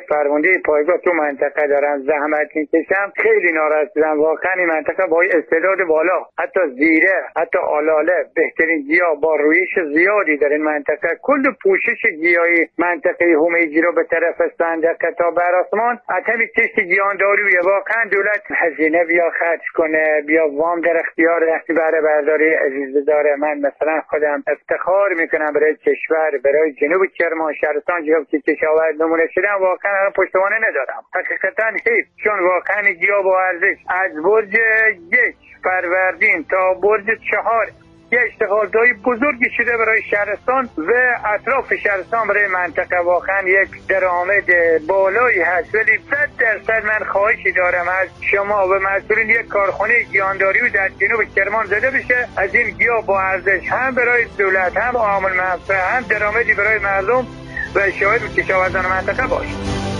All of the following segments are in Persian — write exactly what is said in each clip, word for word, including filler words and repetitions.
فرمانده پایگاه تو منطقه دارم زحمت میکشم، خیلی ناراحتم. واقعا این منطقه با استعداد بالا، حتی زیره، حتی آلاله، بهترین گیاه با رویش زیادی در این منطقه. کل پوشش گیاهی منطقه همیجی رو به طرف صندوق تا بر آسمان اتمی کشت گیاهداری. واقعا دولت هزینه بیا خرج کنه، بیا وام در اختیار بهره برداری عزیز داره. من مثلا خودم افتخار میکنم برای کشور، برای جنوب کرمان شهرستان جنوب که کشاورز نمونه شدم. واقعا پشتوانه ندارم، حقیقتا حیف، چون واقعا گیاه با ارزش از برج یک فروردین تا برج چهار یه اشتغال‌های بزرگی شده برای شهرستان و اطراف شهرستان. برای منطقه واقعا یک درآمد بالایی هست، ولی صد درصد من خواهشی دارم از شما و مسئولین یک کارخانه گیاهداری در جنوب کرمان زده بشه، از این گیاه با ارزش هم برای دولت، هم عامل منفعه، هم درآمدی برای مردم و شاهد و کشاورزان منطقه باشه.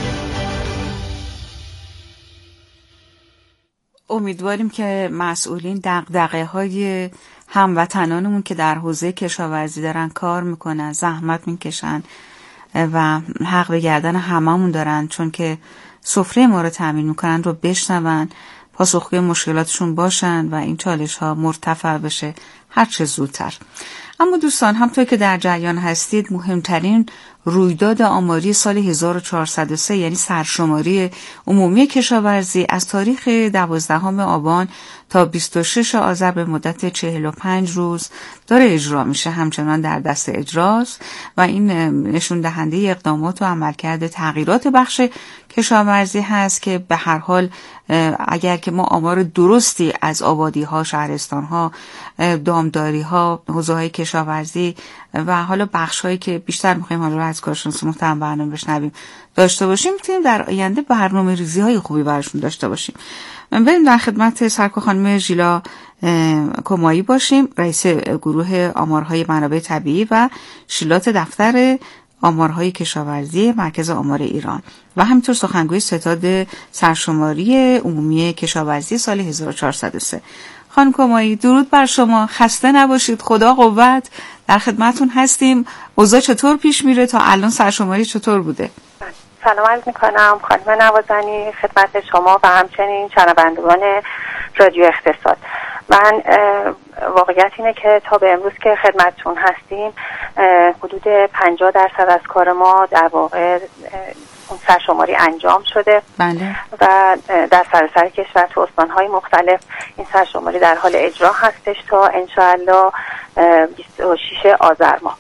امیدواریم که مسئولین دغدغه‌های هموطنانمون که در حوزه کشاورزی دارن کار میکنن، زحمت میکشن و حق به گردن هممون دارن، چون که سفره ما رو تامین میکنن، رو بشنون، پاسخگوی مشکلاتشون باشن و این چالش ها مرتفع بشه هر چه زودتر. اما دوستان، همونطور که در جریان هستید، مهمترین رویداد آماری سال هزار و چهارصد و سه یعنی سرشماری عمومی کشاورزی از تاریخ دوازدهم آبان تا بیست و شش آذر به مدت چهل و پنج روز داره اجرا میشه، همچنان در دست اجراست و این نشون دهنده اقدامات و عملکرد تغییرات بخش کشاورزی هست که به هر حال اگر که ما آمار درستی از آبادی ها، شهرستان ها، دامداری ها، حوزه های کشاورزی و حالا بخش هایی که بیشتر میخوایم حالا از کارشناس محترم برنامه بشنویم داشته باشیم، میتونیم در آینده برنامه ریزی های خوبی براشون داشته باشیم. من بریم در خدمت سرکار خانم ژیلا کمایی باشیم، رئیس گروه آمارهای منابع طبیعی و شیلات دفتر آمارهای کشاورزی مرکز آمار ایران و همینطور سخنگوی ستاد سرشماری عمومی کشاورزی سال هزار و چهارصد و سه. خانم کمایی، درود بر شما، خسته نباشید، خدا قوت، در خدمتون هستیم. اوضاع چطور پیش میره؟ تا الان سرشماری چطور بوده؟ سلام عرض میکنم خانم نوازنی خدمت شما و همچنین شنوندگان رادیو اقتصاد. من واقعیت اینه که تا به امروز که خدمتتون هستیم حدود پنجاه درصد از کار ما در واقع اون سرشماری انجام شده. بله. و در سراسر کشور تو استان‌های مختلف این سرشماری در حال اجرا هستش تا انشاءالله بیست و شش آذر ماه.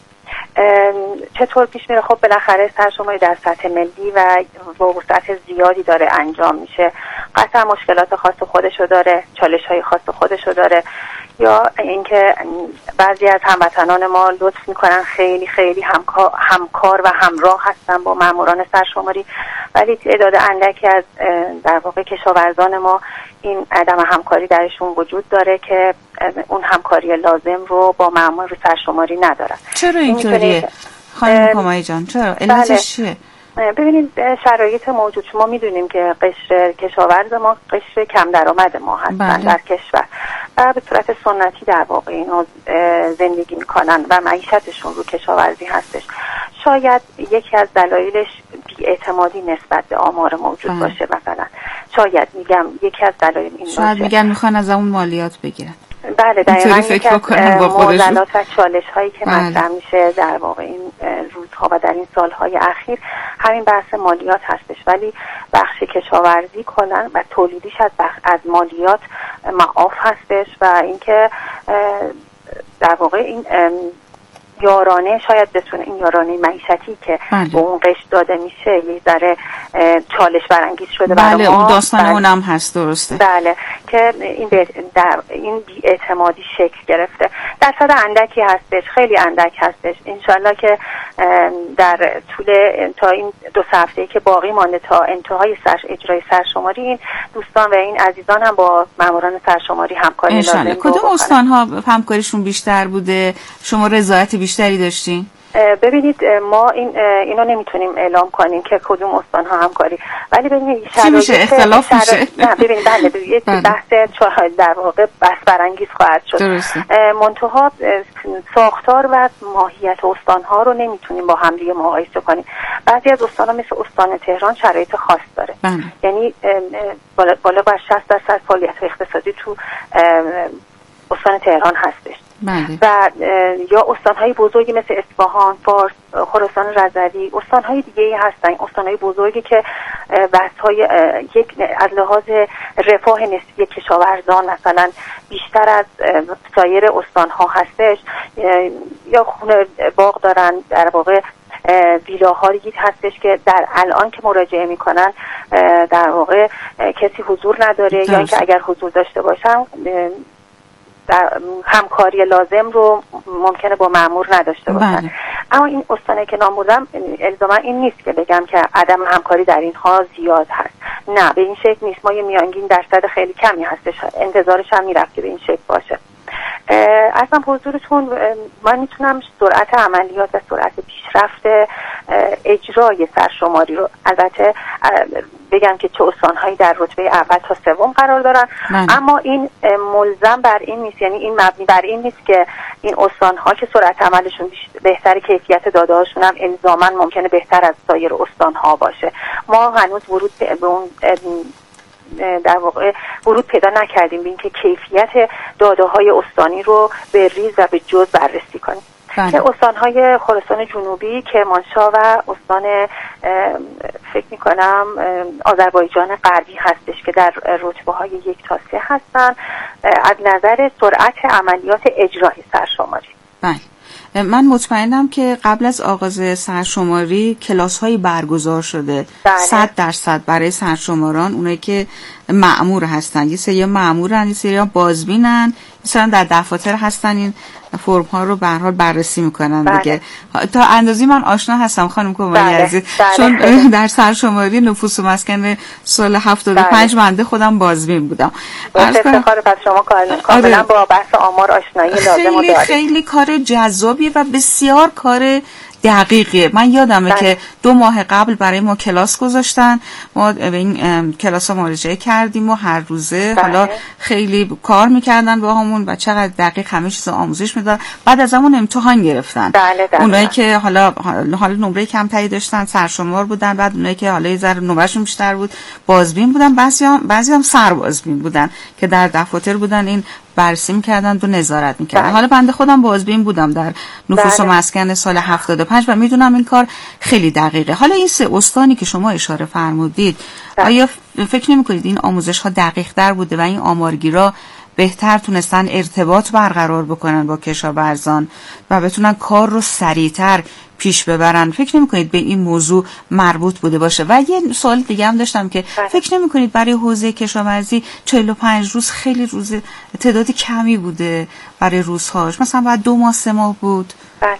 چطور پیش میره؟ خب بالاخره سرشماری در سطح ملی و با وسعت زیادی داره انجام میشه. قطعا مشکلات خاص خودشو داره، چالش‌های خاص خودشو داره، یا اینکه بعضی از هموطنان ما لطف میکنن، خیلی خیلی همکار, همکار و همراه هستن با ماموران سرشماری، ولی تعداد اندکی از در واقع کشاورزان ما این عدم همکاری درشون وجود داره که اون همکاری لازم رو با مامور سرشماری ندارن. چرا اینطوریه خانم کمایی جان؟ چرا؟ علتش چیه؟ ببینید شرایط موجود، شما میدونیم که قشر کشاورز ما قشر کم درآمد ما هستن. بله. در کشور و به صورت سنتی در واقع اینا زندگی میکنن و معیشتشون رو کشاورزی هستش. شاید یکی از دلایلش بی‌اعتمادی نسبت به آمار موجود بله. باشه. مثلا شاید میگم یکی از دلایل این باشه، شاید میگن میخوان از اون مالیات بگیرن. بله دقیقاً یکی از معضلات و چالش هایی که مطرح میشه در واقع این روزها و در این سالهای اخیر همین بحث مالیات هستش، ولی بخش کشاورزی کلا و تولیدیش از بخش از مالیات معاف هستش و اینکه در واقع این یارانه شاید بتونه این یارانه معیشتی که بله. به اون قشر داده میشه یه ذره چالش برانگیز شده بله برای ما. اون داستان بله. اونم هست، درسته. بله که این در این بی‌اعتمادی شکل گرفته. درصد اندکی هستش، خیلی اندک هستش. انشالله که در طول تا این دو هفته که باقی مانده تا انتهای سر اجرای سرشماری این دوستان و این عزیزان هم با ماموران سرشماری همکاری لازم. کدوم استان‌ها همکاریشون بیشتر بوده؟ شما رضایت بیشتری داشتین؟ ببینید ما این اینو نمیتونیم اعلام کنیم که کدوم استان ها همکاری، ولی ببینید چی میشه اختلاف میشه. نه ببینید بله یک بحث در واقع بحث برانگیز خواهد شد. منتها ساختار و ماهیت استان ها رو نمیتونیم با هم دیگه مقایسه کنیم. بعضی از استان ها مثل استان تهران شرایط خاص داره، بله. یعنی بالا بالا بر شصت درصد فعالیت اقتصادی تو استان تهران هستش، بله. و یا استان‌های بزرگی مثل اصفهان، فارس، خراسان رضوی، استان‌های دیگه‌ای هستن، استان‌های بزرگی که بحث‌های یک از لحاظ رفاه نسبی کشاورزان مثلا بیشتر از سایر استان‌ها هستش، یا خونه باغ دارن، در واقع ویلاهایی هستش که در الان که مراجعه میکنن در واقع کسی حضور نداره، درست. یا اینکه اگر حضور داشته باشن در همکاری لازم رو ممکنه با مأمور نداشته باشن. بله. اما این استانه که نام بردم الزاما این نیست که بگم که عدم همکاری در اینها زیاد هست، نه به این شکل نیست. ما یه میانگین درصد خیلی کمی هستش، انتظارش هم میرفت که به این شکل باشه. اصلا حضورتون من میتونم سرعت عملیات و سرعت پیشرفت اجرای سرشماری رو البته بگم که چه استانهایی در رتبه اول تا سوم قرار دارن، من. اما این ملزم بر این نیست، یعنی این مبنی بر این نیست که این استانها که سرعت عملشون بهتر، کیفیت داده هاشون هم الزاما ممکنه بهتر از سایر استانها باشه. ما هنوز ورود به اون در واقع ورود پیدا نکردیم به اینکه کیفیت داده های استانی رو به ریز و به جز بررسی کنیم. که استان‌های خراسان جنوبی، کرمانشاه و استان فکر می‌کنم آذربایجان غربی هستش که در رتبه‌های یک تا سه هستن از نظر سرعت عملیات اجرای سرشماری. بله. من مطمئنم که قبل از آغاز سرشماری کلاس‌هایی برگزار شده، صد درصد برای سرشماران، اونایی که مأمور هستن، یه سری مأمورن، یه سری بازبینن، مثلا در دفاتر هستن، این فرم ها رو به هر حال بررسی میکنن. بله. دیگه تا اندازی من آشنا هستم خانم کوماری عزیز، چون در سرشماری نفوس و مسکن سال هفتاد و پنج بنده خودم بازبین بودم. افتخار پس شما کاملا با بحث آمار آشنایی لازم خیلی دارید. خیلی کار جذابی و بسیار کار دقیقیه. من یادمه بله. که دو ماه قبل برای ما کلاس گذاشتن، ما به این کلاس ها مراجعه کردیم و هر روزه بله. حالا خیلی کار میکردن با همون و چقدر دقیق همه چیز آموزش میدادن. بعد از همون امتحان گرفتن. بله بله. اونایی که حالا حالا نمره کمتری داشتن سرشمار بودن، بعد اونایی که حالا یه ذره نمرهشون بیشتر بود بازبین بودن، بعضیام بعضیام سربازبین بودن که در دفاتر بودن، این بررسی می‌کردن و نظارت می‌کردن. حالا بنده خودم بازبین بودم در نفوس و مسکن سال هفتاد و پنج و میدونم این کار خیلی دقیقه. حالا این سه استانی که شما اشاره فرمودید، بله. آیا فکر نمی‌کنید این آموزش‌ها دقیق‌تر بوده و این آمارگیرا بهتر تونستن ارتباط برقرار بکنن با کشاورزان و بتونن کار رو سریعتر پیش ببرن؟ فکر نمی کنید به این موضوع مربوط بوده باشه؟ و یه سوال دیگه هم داشتم که بله. فکر نمی کنید برای حوزه کشاورزی چهل و پنج روز خیلی روز تعداد کمی بوده برای روزهاش، مثلا بعد دو ماه سه ماه بود؟ بله.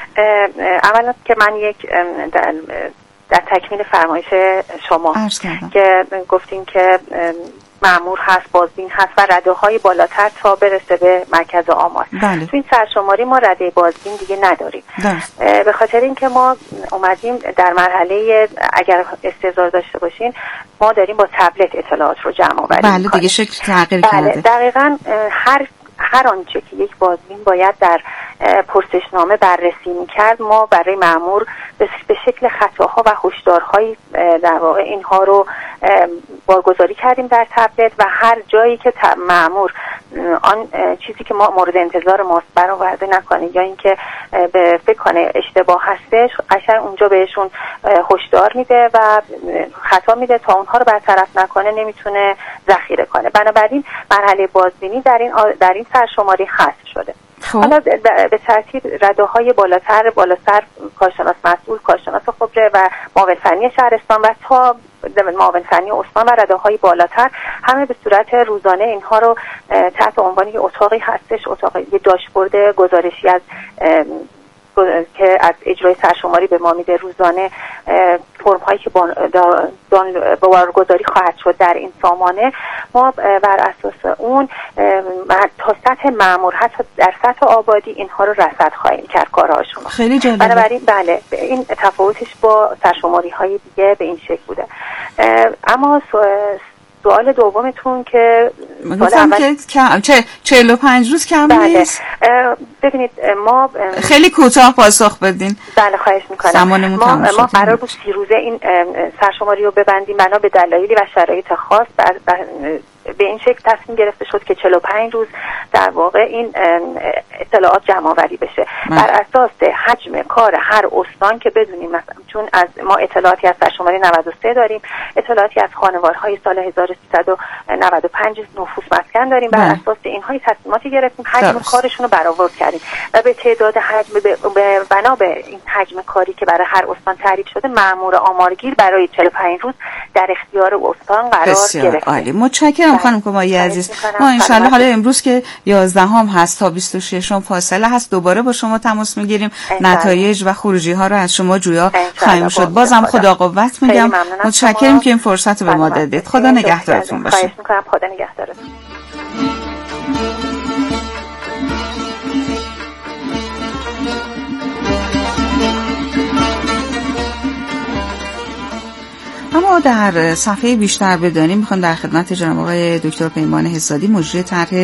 اولا که من یک در, در تکمیل فرمایش شما که گفتین که مأمور هست، بازبین هست و رده های بالاتر تا برسه به مرکز آمار. بله. تو این سرشماری ما رده بازبین دیگه نداریم، به خاطر اینکه ما اومدیم در مرحله، اگر استحضار داشته باشین، ما داریم با تبلت اطلاعات رو جمع آوری بله دیگه شکل تغییر بله. کرده. دقیقاً هر هر آنچه که یک بازبین باید در پرسشنامه بررسی می‌کرد، ما برای مأمور به شکل خطاها و هشدارهایی در واقع اینها رو بارگذاری کردیم در تبلت و هر جایی که مأمور آن چیزی که ما مورد انتظار ماست برآورده نکنه یا اینکه به فکر کنه اشتباه هستش، قشنگ اونجا بهشون هشدار میده و خطا میده تا اونها رو برطرف نکنه نمیتونه ذخیره کنه. بنابراین مرحله بازبینی در این در این سرشماری حذف شده. حالا به ترتیب رده های بالاتر بالاتر کارشناس مسئول، کارشناس خبره و معاون فنی شهرستان و تا معاون فنی استان و رده های بالاتر همه به صورت روزانه اینها رو تحت عنوان یه اتاقی هستش، اتاق یه داشبورد گزارشی از که از اجرای سرشماری به ما میده روزانه فرم هایی که بارگذاری خواهد شد در این سامانه، ما بر اساس اون تا سطح مأمور حتی در سطح آبادی اینها رو رصد خواهیم کرد کارهاشون. خیلی جالبه. بنابراین بله این تفاوتش با سرشماری های دیگه به این شکل بوده. اما سوال دومتون که گفتم که کم چه چهل و پنج روز کم بله. نیست. ببینید ما خیلی کوتاه پاسخ بدین. بله خواهش میکنم. ما ما قرار بود سی روزه این سرشماری رو ببندیم بنا به دلایلی و شرایط خاص. بر به این شکل تصمیم گرفته شد که چهل و پنج روز در واقع این اطلاعات جمع آوری بشه من. بر اساس حجم کار هر استان که بدونیم، مثلا چون از ما اطلاعاتی از سرشماری نود و سه داریم، اطلاعاتی از خانوارهای سال هزار و سیصد و نود و پنج نفوس مسکن داریم، بر اساس اینها تصمیماتی گرفتیم، حجم درست. کارشون رو برآورد کردیم و به تعداد حجم به بنا به این حجم کاری که برای هر استان تعریف شده مأمور آمارگیر برای چهل و پنج روز در اختیار استان قرار گرفت. عالی، متشکرم خانم کمایی عزیز. ما انشالله حالا امروز که یازدهم هست تا بیست و ششم فاصله هست دوباره با شما تماس میگیریم، نتایج و خروجی ها رو از شما جویا خواهیم شد. بازم خدا قوت میگم، متشکرم که این فرصت رو به ما دادید. خدا نگهدارتون باشه. خواهش میکنم. خدا نگهدارتون. اما در صفحه بیشتر بدانیم میخوام در خدمت جناب آقای دکتر پیمان حسادی مجری طرح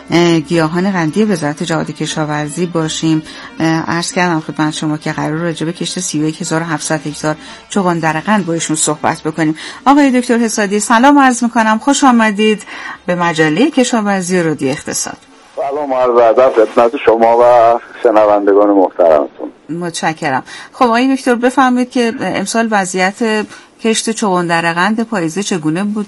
گیاهان قندی وزارت جهاد کشاورزی باشیم. عرض کردم خدمت شما که قرار راجع به کشت سی و یک هزار و هفتصد هکتار چغندر قند با ایشون صحبت بکنیم. آقای دکتر حسادی سلام عرض میکنم، خوش آمدید به مجله کشاورزی رادیو اقتصاد. سلام عرض ادب خدمت شما و شنوندگان محترمتون. متشکرم. خب آقای دکتر بفرمایید که امسال وضعیت کشت چغندر قند پاییزه چگونه بود؟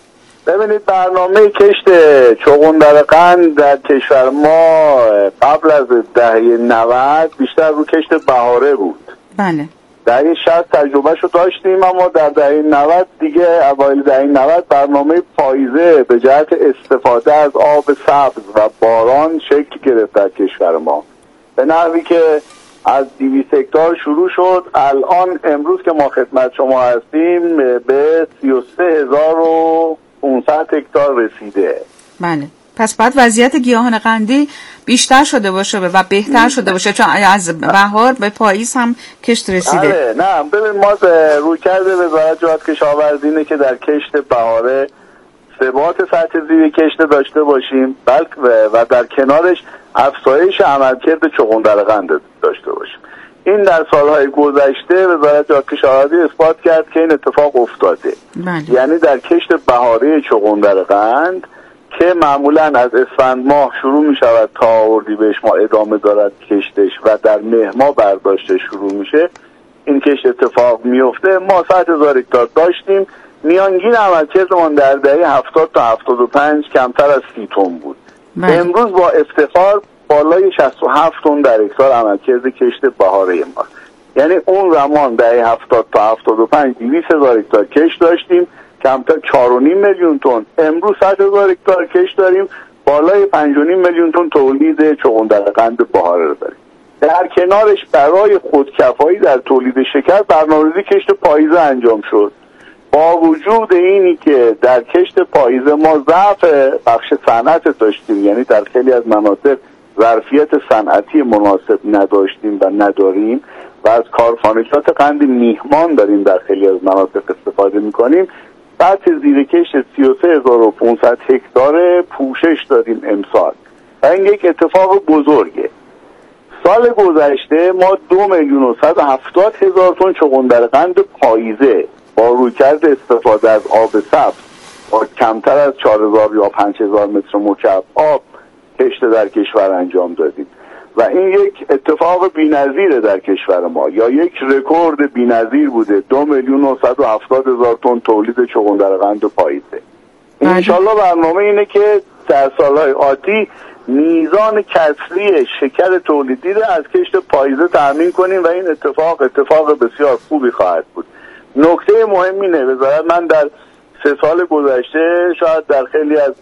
ببینید برنامه کشت چغندر قند در کشور ما قبل از دهه نود بیشتر رو کشت بهاره بود. بله. دهه شصت تجربهشو داشتیم، اما در دهه نود دیگه اوایل دهه نود برنامه پاییزه به جهت استفاده از آب سبز و باران شکل گرفت در کشور ما، به نحوی که از دویست هکتار شروع شد. الان امروز که ما خدمت شما هستیم به سی و سه هزار و پانصد هکتار رسیده. بله. پس بعد وضعیت گیاهان قندی بیشتر شده باشه و بهتر شده باشه، چون از بهار به پاییز هم کشت رسیده. بله. نه ببین ما روی کرده وزارت جهاد کشاورزی اینه که در کشت بهاره ثبات سطح زیر کشت داشته باشیم، بلکه و در کنارش افزایش عملکرد چغندر قند داشته باشیم. این در سالهای گذشته وزارت جهاد کشاورزی اثبات کرد که این اتفاق افتاده. بله. یعنی در کشت بهاره چغندر قند که معمولا از اسفند ماه شروع می شود تا اردیبهشت ماه ادامه دارد کشتش و در مهر ماه برداشتش شروع میشه، این کشت اتفاق میفته. ما صد هزار هکتار داشتیم، میانگین عملکردمان در دهه هفتاد تا هفتاد و پنج کمتر از سی تن بود. بله. امروز با افتخار بالای شصت و هفت تن در هکتار عملکرد کشت بهاره ما. یعنی اون زمان دهه هفتاد تا هفتاد و پنج دویست هزار هکتار کشت داشتیم، کمتر چهار و نیم میلیون تن. امروز صد هزار هکتار کشت داریم، بالای پنج و نیم میلیون تن تولید چغندر قند بهاره رو داریم. در کنارش برای خودکفایی در تولید شکر برنامه‌ریزی کشت پاییزه انجام شد. با وجود اینی که در کشت پاییزه ما ضعف بخش صنعت داشتیم، یعنی در خیلی از مناطق ظرفیت صنعتی مناسب نداشتیم و نداریم و از کارخانجات قند میهمان داریم در خیلی از مناطق استفاده میکنیم، سطح زیر کشت سی و سه هزار و پانصد هکتار پوشش دادیم امسال و این یک اتفاق بزرگه. سال گذشته ما دو میلیون و صد و هفتاد هزار تن چغندر قند پاییزه با رویکرد استفاده از آب سبز با کمتر از چهار هزار یا پنج هزار متر مکعب آب کشت در کشور انجام دادیم و این یک اتفاق بی‌نظیره در کشور ما، یا یک رکورد بی‌نظیر بوده. دو میلیون و صد و هفتاد هزار تن تولید چغندر قند پاییزه. انشالله برنامه اینه که در سالهای آتی میزان کسری شکر تولیدی رو از کشت پاییزه تامین کنیم و این اتفاق اتفاق بسیار خوبی خواهد بود. نکته مهم اینه وزارت من در سه سال گذشته شاید در خیلی از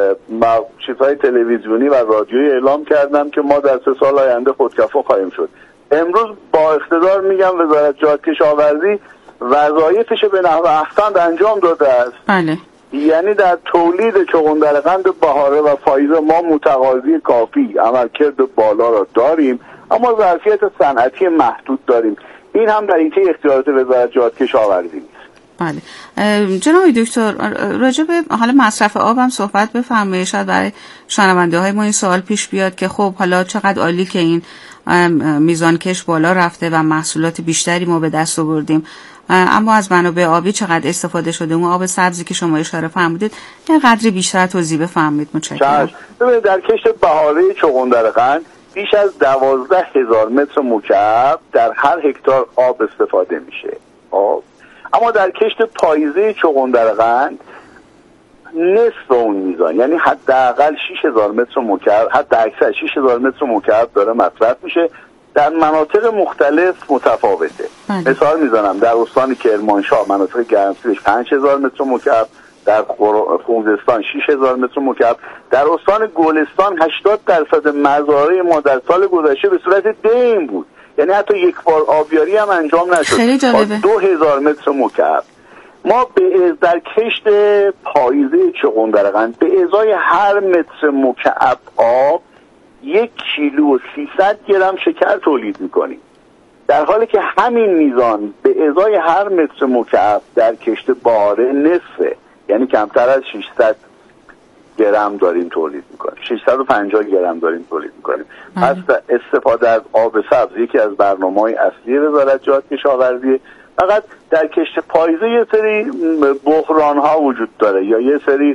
چیزهای تلویزیونی و رادیویی اعلام کردم که ما در سه سال آینده خودکفا خواهیم شد. امروز با اقتدار میگم وزارت جهاد کشاورزی وظایفش به نحو احسن انجام داده است. بله. یعنی در تولید چغندرقند بهاره و پاییزه ما متقاضی کافی عملکرد بالا را داریم، اما ظرفیت صنعتی محدود داریم. این هم در حیطه اختیارات وزارت جهاد کشاورزی نیست. بله. جناب دکتر راجع به حالا مصرف آب هم صحبت بفرمایید. شاید برای شنونده های ما این سوال پیش بیاد که خب حالا چقدر عالی که این میزان کش بالا رفته و محصولات بیشتری ما به دست آوردیم، اما از منابع آبی چقدر استفاده شده؟ اون آب سبزی که شما اشاره فرمودید یه قدری بیشتر توضیح بفرمایید. متشکرم. ببینید در کشت بهاره چغندرقند بیش از دوازده هزار متر مکعب در هر هکتار آب استفاده میشه. آب. اما در کشت پاییزه چغندرقند نصف اون میزان، یعنی حداقل شش هزار متر مکعب، حتی اکثر شش هزار متر مکعب داره مصرف میشه. در مناطق مختلف متفاوته. بله. مثال میزنم در استان کرمانشاه مناطق گرمسیرش پنج هزار متر مکعب، در خوزستان شش هزار متر مکعب، در استان گلستان هشتاد درصد مزارع ما در سال گذشته به صورت دیم بود، یعنی حتی یک بار آبیاری هم انجام نشد. خیلی جالبه. دو هزار متر مکعب. ما به در کشت پاییزه چغندرقند به ازای هر متر مکعب آب یک کیلو و سیصد گرم شکر تولید میکنیم، در حالی که همین میزان به ازای هر متر مکعب در کشت بهاره نصفه، یعنی کمتر از ششصد گرم داریم تولید میکنیم، ششصد و پنجاه گرم داریم تولید میکنیم. پس استفاده از آب سبز یکی از برنامه‌های اصلی وزارت جهاد کشاورزی. فقط در کشت پاییزه یه سری بحران ها وجود داره یا یه سری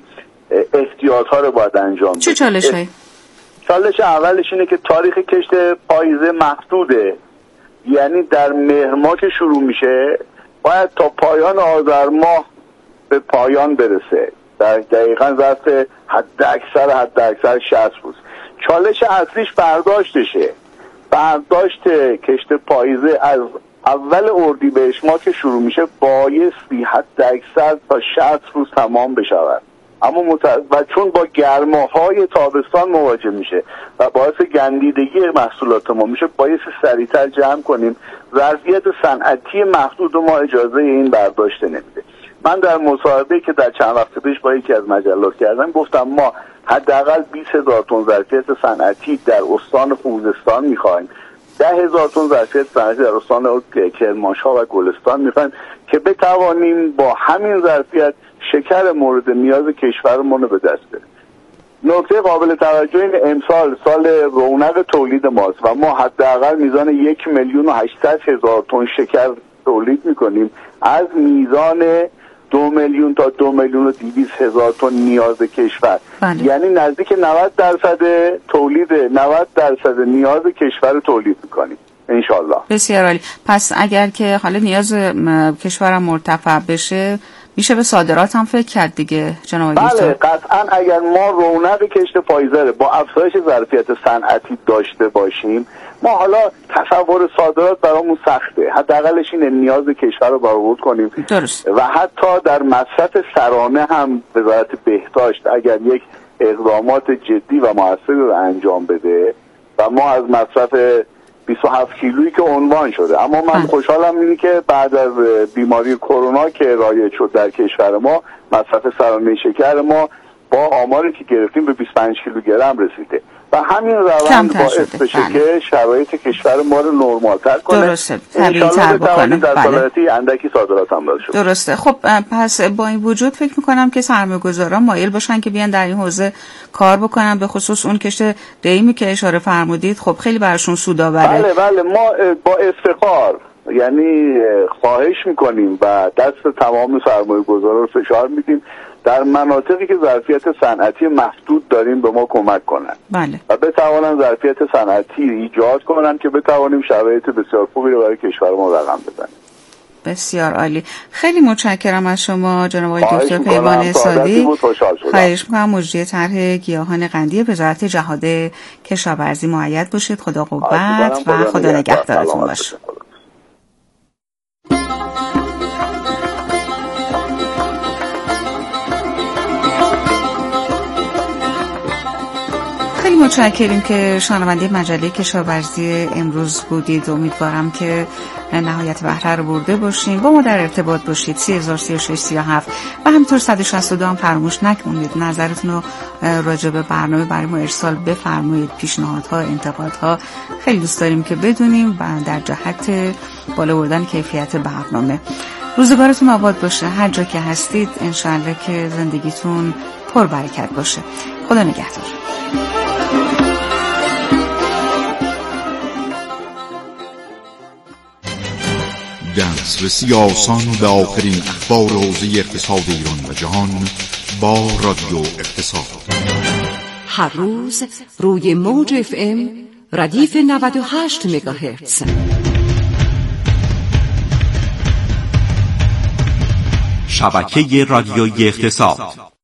احتیاط ها رو باید انجام بدیم. چه چالش هایی؟ چالش اولش اینه که تاریخ کشت پاییزه محدوده، یعنی در مهر ماه که شروع میشه باید تا پایان آذر ماه به پایان برسه، در دقیقاً ظرف حد اکثر حد اکثر شصت روز. چالش اصلیش برداشتشه. برداشت کشت پاییزه از اول اردیبهشت ماه که شروع میشه بایستی حد اکثر تا شصت روز تمام بشود، اما مت... و چون با گرماهای تابستان مواجه میشه و باعث گندیدگی محصولات ما میشه، باعث سریعتر جمع کنیم. ظرفیت صنعتی محدود ما اجازه این برداشت نمیده. من در مصاحبه‌ای که در چند وقت پیش با یکی از مجلات کردم گفتم ما حداقل بیست هزار تن ظرفیت صنعتی در استان خوزستان میخوایم، ده هزار تن ظرفیت صنعتی در استان کرمانشاه و گلستان میخوایم که بتوانیم با همین ظرفیت شکر مورد نیاز کشورمون رو به دست بریم. نکته قابل توجه این امسال سال رونق تولید ماست و ما حداقل میزان یک میلیون و هشتصد هزار تن شکر تولید میکنیم از میزان دو میلیون تا دو میلیون و دویست هزار تن نیاز کشور. بله. یعنی نزدیک نود درصد تولید نود درصد نیاز کشور تولید میکنیم انشالله. بسیار عالی. پس اگر که حالا نیاز کشورم مرتفع بشه میشه به صادرات هم فکر کرد دیگه جناب دکتر؟ بله قطعا. اگر ما رونق کشت پاییزه با افزایش ظرفیت صنعتی داشته باشیم، ما حالا تصور صادرات برامون سخته، حداقلش اینه نیاز کشور رو برآورد کنیم. درست. و حتی در مصرف سرانه هم وزارت بهداشت اگر یک اقدامات جدی و موثری رو انجام بده و ما از مصرف بیست و هفت کیلویی که عنوان شده، اما من هم. خوشحالم اینه که بعد از بیماری کرونا که رایج شد در کشور ما، مصرف سرانه شکر ما با آماری که گرفتیم به بیست و پنج کیلوگرم رسیده و همین روند باعث بشه که شرایط کشور ما رو نرمال‌تر کنه. درسته. طبیعی‌تر بکنه. در سالانتی اندکی صادرات هم داشته. درسته. خب پس با این وجود فکر می‌کنم که سرمایه‌گذاران مایل باشن که بیان در این حوزه کار بکنن، به خصوص اون کشت دیمی که اشاره فرمودید. خب خیلی براشون سودآوره. بله بله. ما با افتخار یعنی خواهش می‌کنیم و دست تمام سرمایه‌گذاران رو فشار میدیم در مناطقی که ظرفیت صنعتی محدود داریم به ما کمک کنن. بله. و بتوانن ظرفیت صنعتی ایجاد کنن که بتوانیم شرایط بسیار خوبی رو برای کشور ما رقم بزنیم. بسیار عالی. خیلی متشکرم از شما جناب آقای دکتر پیمان سادی. خواهش می‌کنم مجری طرح گیاهان قندی وزارت جهاد کشاورزی مؤید باشید. خدا قوت و خدا نگهدارتون باشه. خیلی خیلی متشکریم که شنونده مجله کشاورزی امروز بودید. امیدوارم که نهایت بهره رو برده باشین. با ما در ارتباط باشید. سه هزار و سی و شش سی و هفت و همینطور صد و شصت و دو هم فراموش نکنید نظرتون رو راجع به برنامه برای ما ارسال بفرمایید. پیشنهادها، انتقادها خیلی دوست داریم که بدونیم و در جهت بالا بردن کیفیت برنامه. روزگارتون آباد باشه. هر جا که هستید انشالله که زندگیتون پر برکت باشه. خدا نگهدار. دسترسی آسان به آخرین اخبار حوزه اقتصاد ایران و جهان با رادیو اقتصاد. هر روز روی موج اف ام ردیف نود و هشت مگاهرتز. شبکه رادیویی اقتصاد.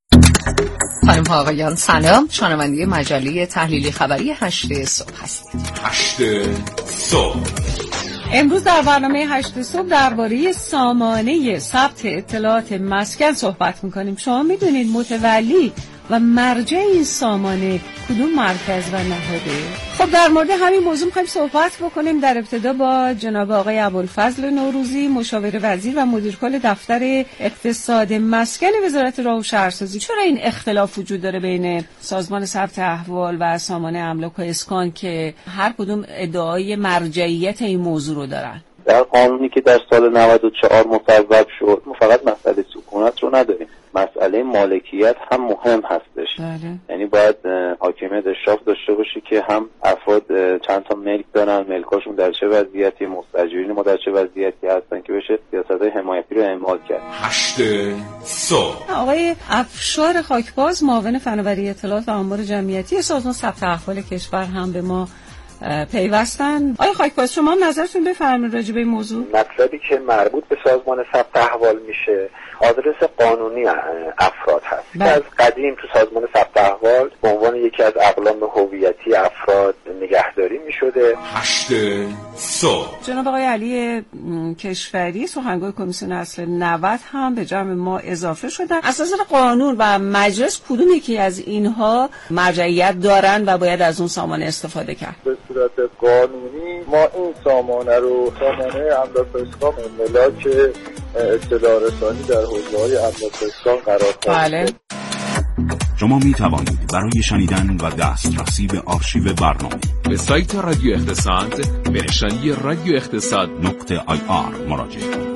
خانم ها آقایان سلام. شنونده مجله تحلیل خبری هشت صبح هستید. هشت صبح. امروز در برنامه هشت صبح درباره سامانه ثبت اطلاعات مسکن صحبت میکنیم. شما میدونید متولی و مرجع این سامانه کدوم مرکز و نهاده؟ خب در مورد همین موضوع میخوایم صحبت بکنیم. در ابتدا با جناب آقای ابوالفضل نوروزی، مشاور وزیر و مدیر کل دفتر اقتصاد مسکن وزارت راه و شهرسازی. چرا این اختلاف وجود داره بین سازمان ثبت احوال و سامانه املاک و اسکان که هر کدوم ادعای مرجعیت این موضوع رو دارن؟ در قانونی که در سال نود و چهار مصوب شد ما فقط مسئله سکونت رو نداریم، مسئله مالکیت هم مهم هستش. بله. یعنی باید حاکمیت اشراف داشته باشه که هم افراد چند تا ملک دارن، ملکاشون در چه وضعیتی، مستاجرین ما در چه وضعیتی هستن که بشه سیاست‌های حمایتی رو اعمال کرد. هشت صبح. آقای افشار خاکباز، معاون فناوری اطلاعات و آمار جمعیتی سازمان ثبت احوال کشور هم به ما پیوستن. آقای خاکباز شما نظرتون بفرمایید راجع به این موضوع. مطلبی که مربوط به سازمان ثبت احوال میشه آدرس قانونی افراد هست. بله. از قدیم تو سازمان ثبت احوال به عنوان یکی از اقلام هویتی افراد نگهداری میشده. هشت صبح. جناب آقای علی کشوری، سخنگوی کمیسیون اصل نود هم به جمع ما اضافه شدن. اساساً قانون و مجلس کدوم یکی از اینها مرجعیت دارن و باید از اون سامانه استفاده کرد؟ به صورت قانونی ما این سامانه رو سامانه املاک و اسکان ملاک اطلاع رسانی در حوزه‌های املاک و اسکان قرار داده. بله. شما می توانید برای شنیدن و دسترسی به آرشیو برنامه به سایت رادیو اقتصاد به نشانی رادیو اقتصاد نقطه آی آر مراجعه کنید.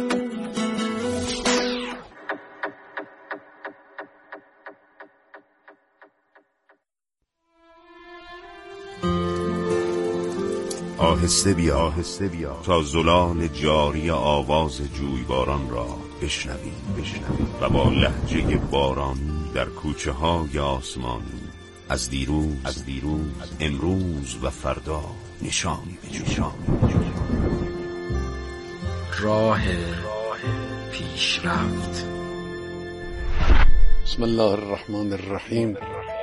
آهسته بیا آهسته بیا تا زلال جاری آواز جویباران را بشنوی بشنوی و با لهجه بارانی در کوچه های آسمانی از دیروز از دیروز امروز و فردا نشانی بجوی. راه پیشرفت. بسم الله الرحمن الرحیم.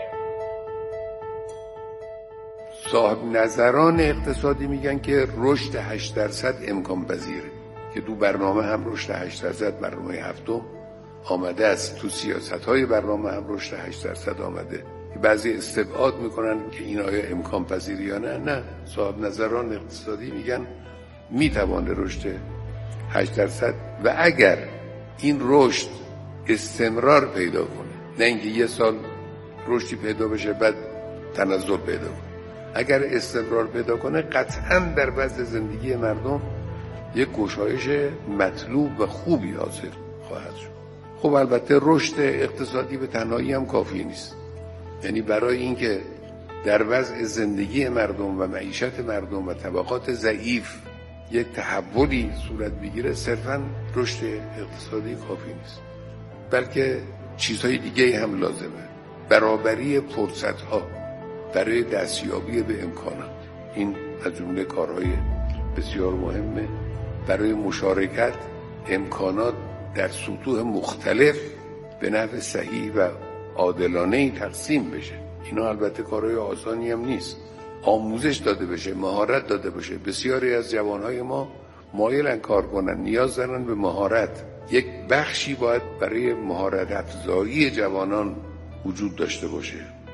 صاحب نظران اقتصادی میگن که رشد هشت درصد امکان پذیره، که تو برنامه هم رشد هشت درصد برنامه هفتم آمده است، تو سیاست‌های برنامه هم رشد هشت درصد آمده. بعضی استبعاد میکنن که این آیا امکان پذیر یا نه. نه، صاحب نظران اقتصادی میگن میتوانه رشد هشت درصد و اگر این رشد استمرار پیدا کنه، نه اینکه یه سال رشدی پیدا بشه بعد تنزل پیدا کنه، اگر استمرار پیدا کنه قطعاً در وضع زندگی مردم یک گشایش مطلوب و خوبی حاصل خواهد شد. خب البته رشد اقتصادی به تنهایی هم کافی نیست. یعنی برای اینکه در وضع زندگی مردم و معیشت مردم و طبقات ضعیف یک تحولی صورت بگیره صرفاً رشد اقتصادی کافی نیست، بلکه چیزهای دیگه هم لازمه. برابری فرصت‌ها برای دستیابی به امکانات، این از جمله کارهای بسیار مهمه. برای مشارکت امکانات در سطوح مختلف به نحو صحیح و عادلانه‌ای تقسیم بشه. اینا البته کارهای آسانی هم نیست. آموزش داده بشه، مهارت داده بشه. بسیاری از جوانهای ما مایلن کار کنن، نیاز دارن به مهارت. یک بخشی باید برای مهارت افزایی جوانان وجود داشته باشه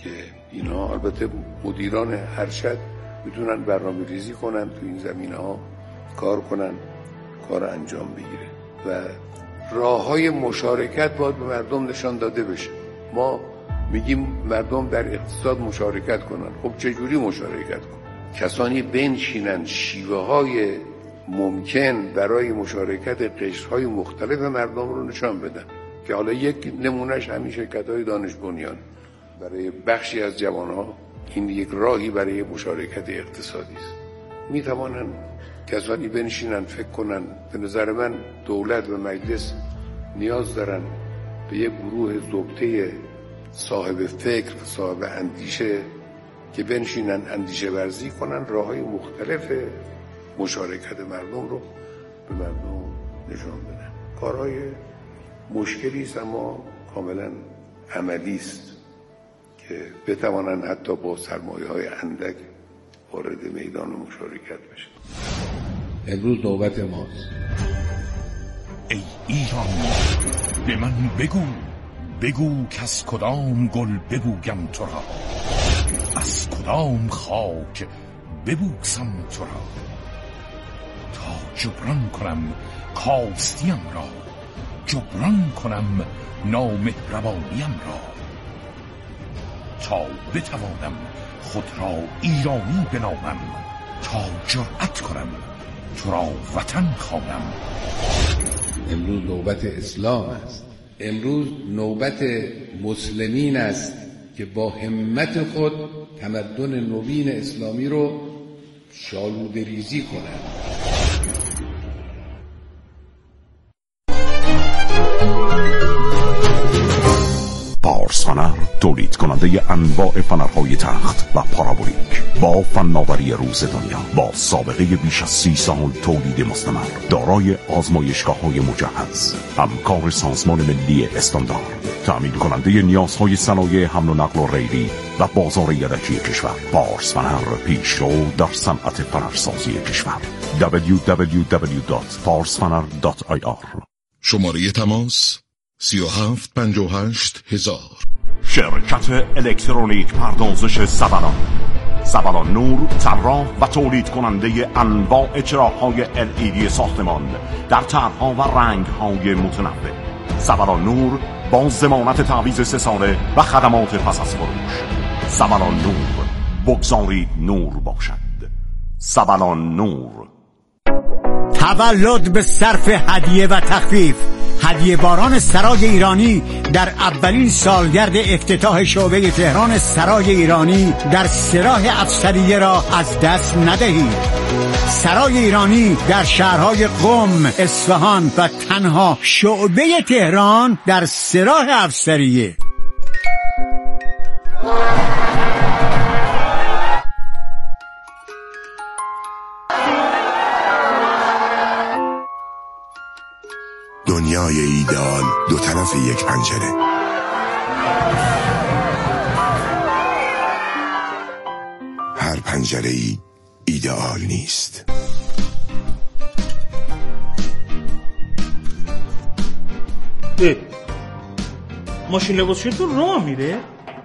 که اینا البته مدیران ارشد میتونن برنامه ریزی کنن تو این زمینه ها کار کنن، کار انجام بگیره و راه های مشارکت باید به مردم نشان داده بشه. ما میگیم مردم در اقتصاد مشارکت کنن، خب چجوری مشارکت کنن؟ کسانی بنشینن شیوه های ممکن برای مشارکت قشرهای مختلف مردم رو نشان بدن که حالا یک نمونهش همین شرکت های دانش بنیان برای بخشی از جوانها این یک راهی برای مشارکت اقتصادی است. میتوانن کسانی بنشینن فکر کنن. به نظر من دولت و مجلس نیاز دارن به یک گروه ضبطه صاحب فکر، صاحب اندیشه که بنشینن اندیشه ورزی کنن، راههای مختلف مشارکت مردم رو به مردم نشان بدن. کارهای مشکلی است اما کاملا عملی است که بتوانن حتی با سرمایه های اندک وارد میدان مشارکت بشن. امروز نوبت ماست. ای ایران به من بگو، بگو که از کدام گل ببویم تو را، از کدام خاک ببوسم تو را، تا جبران کنم کاستیم را، جبران کنم نامهربانیم را، تا بتوانم خود را ایرانی بنامم، تا جرأت کنم تو را وطن خوانم. امروز نوبت اسلام است. امروز نوبت مسلمین است که با همت خود تمدن نوین اسلامی رو شالوده ریزی کنند. پارس فنر تولید کننده انواع فنرهای تخت و پارابولیک با فناوری روز دنیا، با سابقه بیش از سی سال تولید مستمر، دارای آزمایشگاه‌های مجهز، همکار سازمان ملی استاندارد، تأمین کننده نیازهای صنایع حمل و نقل و ریلی و بازار یدکی کشور. پارس فنر پیشرو در صنعت فنرسازی کشور. دبلیو دبلیو دبلیو دات پارس فنر دات آی آر. شماره تماس سی و هفت پنجاه و هشت هزار. شرکت الکترونیک پردازش سبلان. سبلان نور طراح و تولید کننده انواع چراغ‌های ال ای دی ساختمان در طرح‌ها و رنگ‌های متنوع. سبلان نور با ضمانت تعویض سه ساله و خدمات پس از فروش. سبلان نور، بگذارید نور باشد. سبلان نور. تولد به صرف هدیه و تخفیف. هدیه باران سرای ایرانی در اولین سالگرد افتتاح شعبه تهران سرای ایرانی در سراح افسریه را از دست ندهید. سرای ایرانی در شهرهای قم، اصفهان و تنها شعبه تهران در سراح افسریه. دنیای ایدئال دو طرف یک پنجره. هر پنجره ای ایدئال نیست. اه. ماشین لباسشویتون راه میره؟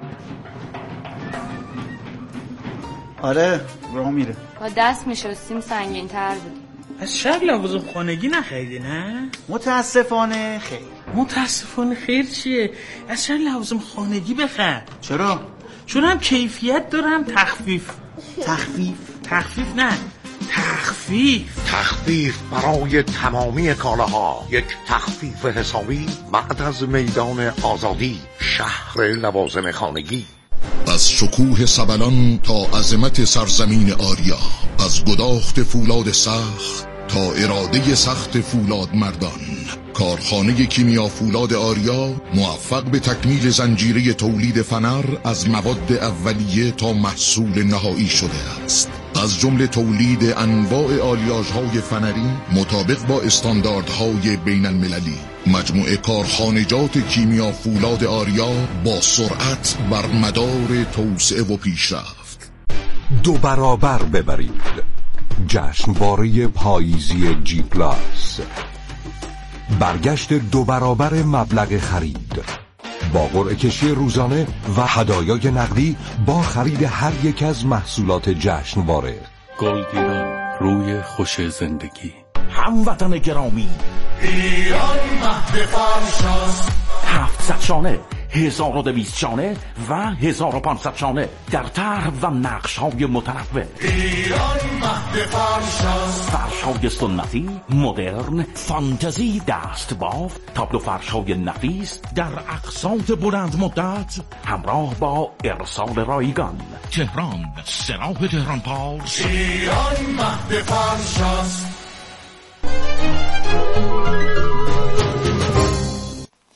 آره راه میره. با دست میشستیم سنگین تر بود. از شب لوازم خانگی نخریدی نه؟ متاسفانه خیر. متاسفانه خیر چیه؟ از شب لوازم خانگی بخر. چرا؟ چون هم کیفیت داره هم تخفیف. تخفیف؟ تخفیف نه تخفیف تخفیف برای تمامی کالاها. یک تخفیف حسابی بعد از میدان آزادی، شهر لوازم خانگی. از شکوه سبلان تا عظمت سرزمین آریا، از گداخت فولاد سخت تا اراده سخت فولاد مردان، کارخانه کیمیا فولاد آریا موفق به تکمیل زنجیره تولید فنر از مواد اولیه تا محصول نهایی شده است. از جمله تولید انواع آلیاژهای فنری مطابق با استانداردهای بین المللی. مجموعه کارخانجات کیمیا فولاد آریا با سرعت بر مدار توسعه و پیشرفت. دو برابر ببرید. جشنواره پاییزی جی پلاس. برگشت دو برابر مبلغ خرید. با قرعه کشی روزانه و هدایای نقدی با خرید هر یک از محصولات جشنواره. گلگیران، روی خوش زندگی. هموطن گرامی، ایران مهد فرشاست. هفتصد شانه، هزار و دویست شانه و هزار و پانصد شانه در طرح و نقش های متنوع. ایران مهد فرشاست. فرش های سنتی، مدرن، فانتزی، دست بافت، تابلو فرش های نفیس در اقساط بلند مدت همراه با ارسال رایگان. تهران، سراح تهران پارس. ایران مهد فرشاست.